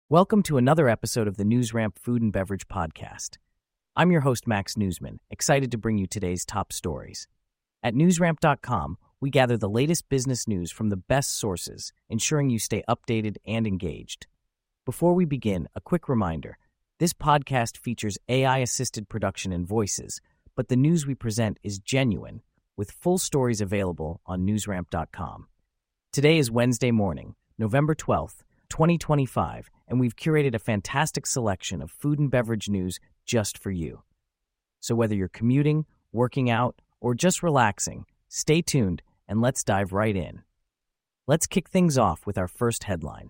Welcome to another episode of the NewsRamp Food and Beverage Podcast. I'm your host, Max Newsman, excited to bring you today's top stories. At newsramp.com, we gather the latest business news from the best sources, ensuring you stay updated and engaged. Before we begin, a quick reminder. This podcast features AI-assisted production and voices, but the news we present is genuine, with full stories available on newsramp.com. Today is Wednesday morning, November 12th, 2025, and we've curated a fantastic selection of food and beverage news just for you. So whether you're commuting, working out, or just relaxing, stay tuned and let's dive right in. Let's kick things off with our first headline.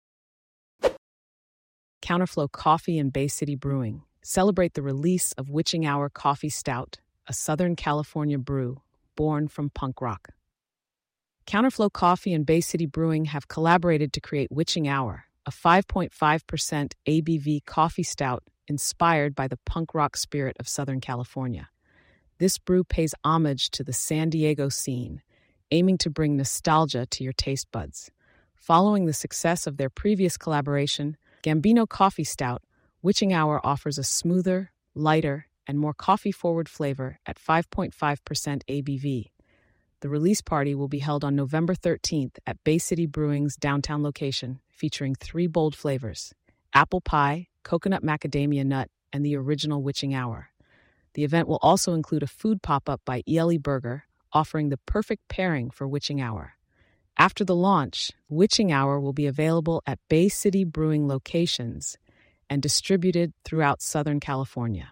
Counterflow Coffee and Bay City Brewing celebrate the release of Witching Hour Coffee Stout, a Southern California brew born from punk rock. Counterflow Coffee and Bay City Brewing have collaborated to create Witching Hour, a 5.5% ABV coffee stout inspired by the punk rock spirit of Southern California. This brew pays homage to the San Diego scene, aiming to bring nostalgia to your taste buds. Following the success of their previous collaboration, Gambino Coffee Stout, Witching Hour offers a smoother, lighter, and more coffee-forward flavor at 5.5% ABV. The release party will be held on November 13th at Bay City Brewing's downtown location, featuring 3 bold flavors: apple pie, coconut macadamia nut, and the original Witching Hour. The event will also include a food pop-up by ELE Burger, offering the perfect pairing for Witching Hour. After the launch, Witching Hour will be available at Bay City Brewing locations and distributed throughout Southern California.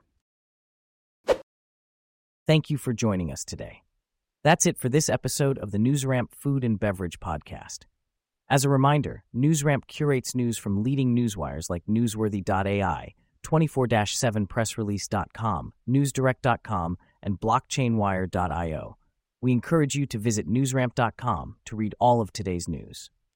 Thank you for joining us today. That's it for this episode of the NewsRamp Food and Beverage Podcast. As a reminder, NewsRamp curates news from leading newswires like Newsworthy.ai, 24/7pressrelease.com, NewsDirect.com, and BlockchainWire.io. We encourage you to visit newsramp.com to read all of today's news.